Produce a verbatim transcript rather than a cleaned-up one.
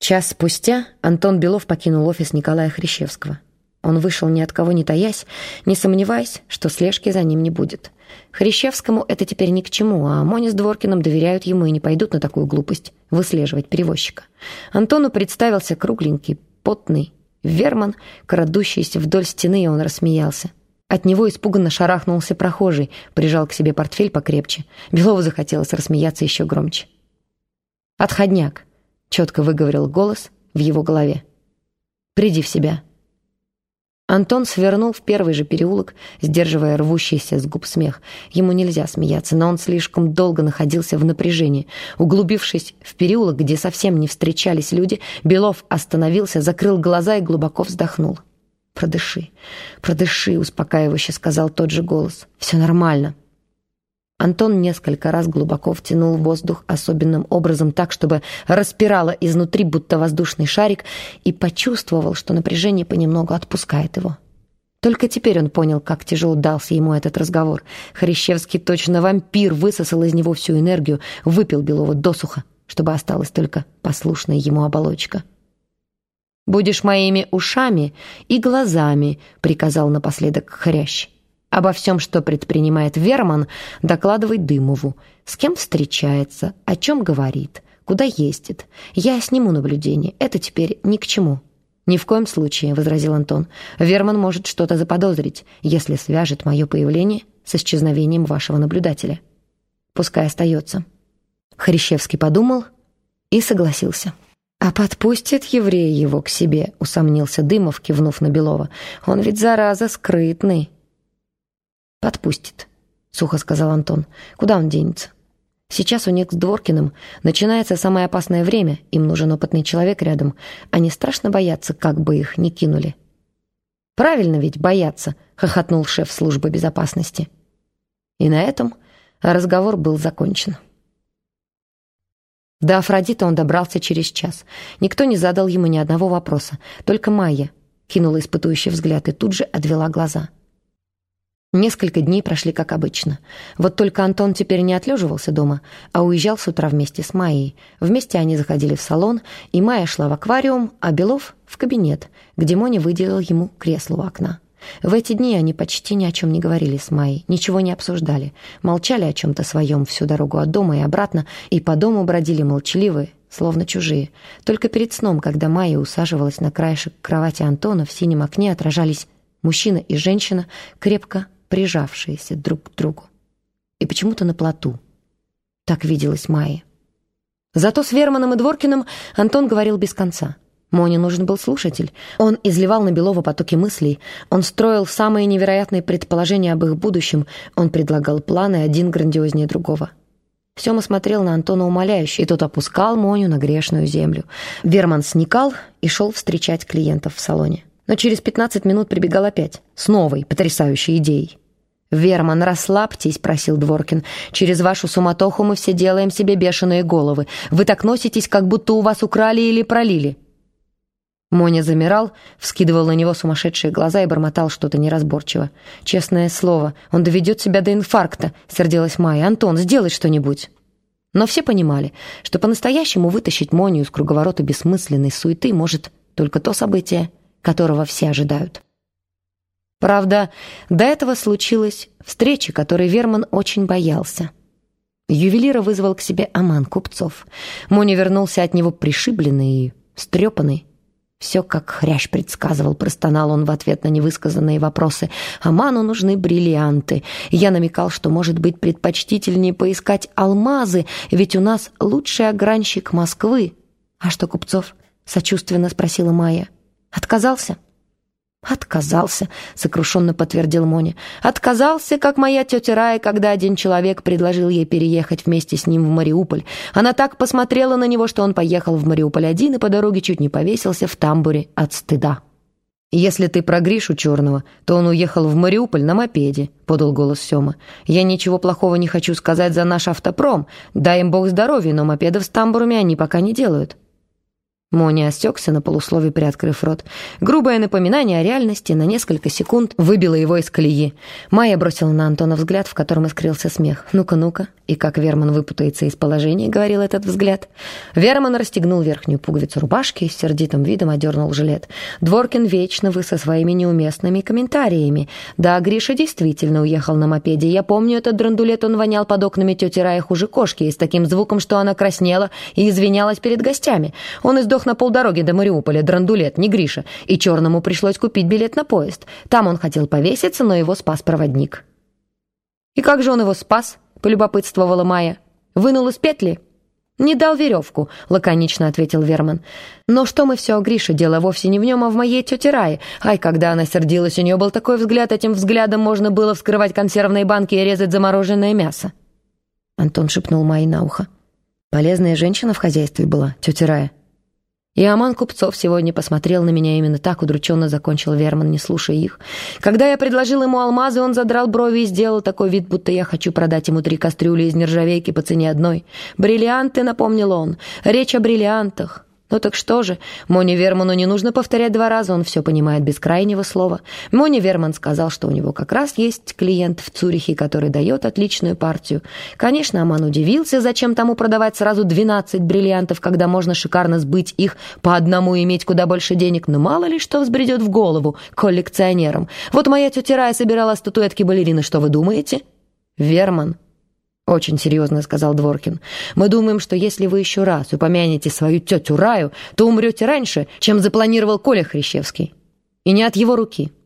Час спустя Антон Белов покинул офис Николая Хрящевского. Он вышел ни от кого не таясь, не сомневаясь, что слежки за ним не будет. Хрящевскому это теперь ни к чему, а Моня с Дворкиным доверяют ему и не пойдут на такую глупость — выслеживать перевозчика. Антону представился кругленький, потный Верман, крадущийся вдоль стены, и он рассмеялся. От него испуганно шарахнулся прохожий, прижал к себе портфель покрепче. Белову захотелось рассмеяться еще громче. «Отходняк», — четко выговорил голос в его голове. «Приди в себя». Антон свернул в первый же переулок, сдерживая рвущийся с губ смех. Ему нельзя смеяться, но он слишком долго находился в напряжении. Углубившись в переулок, где совсем не встречались люди, Белов остановился, закрыл глаза и глубоко вздохнул. «Продыши, продыши», — успокаивающе сказал тот же голос. «Все нормально». Антон несколько раз глубоко втянул воздух особенным образом так, чтобы распирало изнутри, будто воздушный шарик, и почувствовал, что напряжение понемногу отпускает его. Только теперь он понял, как тяжело дался ему этот разговор. Хрящевский, точно вампир, высосал из него всю энергию, выпил Белова досуха, чтобы осталась только послушная ему оболочка. «Будешь моими ушами и глазами», — приказал напоследок Хрящ. «Обо всем, что предпринимает Верман, докладывай Дымову. С кем встречается, о чем говорит, куда ездит. Я сниму наблюдение, это теперь ни к чему». «Ни в коем случае», — возразил Антон. «Верман может что-то заподозрить, если свяжет мое появление с исчезновением вашего наблюдателя. Пускай остается». Хрящевский подумал и согласился. «А подпустит еврей его к себе?» — усомнился Дымов, кивнув на Белова. «Он ведь, зараза, скрытный». «Подпустит», — сухо сказал Антон. «Куда он денется? Сейчас у них с Дворкиным начинается самое опасное время, им нужен опытный человек рядом. Они страшно боятся, как бы их не кинули». «Правильно ведь боятся», — хохотнул шеф службы безопасности. И на этом разговор был закончен. До Афродиты он добрался через час. Никто не задал ему ни одного вопроса. Только Майя кинула испытующий взгляд и тут же отвела глаза. Несколько дней прошли как обычно. Вот только Антон теперь не отлеживался дома, а уезжал с утра вместе с Майей. Вместе они заходили в салон, и Майя шла в аквариум, а Белов — в кабинет, где Моня выделил ему кресло у окна. В эти дни они почти ни о чем не говорили с Майей, ничего не обсуждали, молчали о чем-то своем всю дорогу от дома и обратно, и по дому бродили молчаливые, словно чужие. Только перед сном, когда Майя усаживалась на краешек кровати Антона, в синем окне отражались мужчина и женщина, крепко прижавшиеся друг к другу. И почему-то на плоту. Так виделась Майя. Зато с Верманом и Дворкиным Антон говорил без конца. Моне нужен был слушатель. Он изливал на Белова потоки мыслей, он строил самые невероятные предположения об их будущем, он предлагал планы, один грандиознее другого. Сема смотрел на Антона умоляюще, и тот опускал Моню на грешную землю. Верман сникал и шел встречать клиентов в салоне. Но через пятнадцать минут прибегал опять, с новой, потрясающей идеей. «Верман, расслабьтесь», — просил Дворкин. «Через вашу суматоху мы все делаем себе бешеные головы. Вы так носитесь, как будто у вас украли или пролили». Моня замирал, вскидывал на него сумасшедшие глаза и бормотал что-то неразборчиво. «Честное слово, он доведет себя до инфаркта», — сердилась Майя. «Антон, сделай что-нибудь». Но все понимали, что по-настоящему вытащить Моню из круговорота бессмысленной суеты может только то событие, которого все ожидают. Правда, до этого случилась встреча, которой Верман очень боялся. Ювелира вызвал к себе Аман Купцов. Моня вернулся от него пришибленный и встрепанный. «Все, как Хрящ предсказывал», — простонал он в ответ на невысказанные вопросы. «Аману нужны бриллианты. Я намекал, что, может быть, предпочтительнее поискать алмазы, ведь у нас лучший огранщик Москвы». «А что, Купцов?» — сочувственно спросила Майя. «Отказался?» «Отказался», — сокрушенно подтвердил Моня. «Отказался, как моя тетя Рая, когда один человек предложил ей переехать вместе с ним в Мариуполь. Она так посмотрела на него, что он поехал в Мариуполь один и по дороге чуть не повесился в тамбуре от стыда». «Если ты про Гришу Черного, то он уехал в Мариуполь на мопеде», — подал голос Сема. «Я ничего плохого не хочу сказать за наш автопром. Дай им бог здоровья, но мопедов с тамбурами они пока не делают». Моня осекся на полуслове, приоткрыв рот. Грубое напоминание о реальности на несколько секунд выбило его из колеи. Майя бросила на Антона взгляд, в котором искрился смех. «Ну-ка, ну-ка!» И как Верман выпутается из положения, говорил этот взгляд. Верман расстегнул верхнюю пуговицу рубашки и с сердитым видом одернул жилет. «Дворкин, вечно вы со своими неуместными комментариями. Да, Гриша действительно уехал на мопеде. Я помню этот драндулет, он вонял под окнами тети Раи хуже кошки, и с таким звуком, что она краснела и извинялась перед гостями. Он издох на полдороги до Мариуполя, драндулет, не Гриша, и черному пришлось купить билет на поезд. Там он хотел повеситься, но его спас проводник». «И как же он его спас?» — полюбопытствовала Майя. «Вынул из петли?» «Не дал веревку», — лаконично ответил Верман. «Но что мы все о Грише? Дело вовсе не в нем, а в моей тете Рае. Ай, когда она сердилась, у нее был такой взгляд, этим взглядом можно было вскрывать консервные банки и резать замороженное мясо». Антон шепнул Майе на ухо. «Полезная женщина в хозяйстве была, тетя Рая». «И Аман Купцов сегодня посмотрел на меня именно так», — удрученно закончил Верман, не слушая их. «Когда я предложил ему алмазы, он задрал брови и сделал такой вид, будто я хочу продать ему три кастрюли из нержавейки по цене одной. Бриллианты», — напомнил он, — «речь о бриллиантах». «Ну так что же, Моне Верману не нужно повторять два раза, он все понимает без крайнего слова. Моне Верман сказал, что у него как раз есть клиент в Цюрихе, который дает отличную партию. Конечно, Аман удивился, зачем тому продавать сразу двенадцать бриллиантов, когда можно шикарно сбыть их по одному и иметь куда больше денег, но мало ли что взбредет в голову коллекционерам. Вот моя тетя Рая собирала статуэтки балерины, что вы думаете?» «Верман», — очень серьезно сказал Дворкин, — «мы думаем, что если вы еще раз упомянете свою тетю Раю, то умрете раньше, чем запланировал Коля Хрящевский. И не от его руки».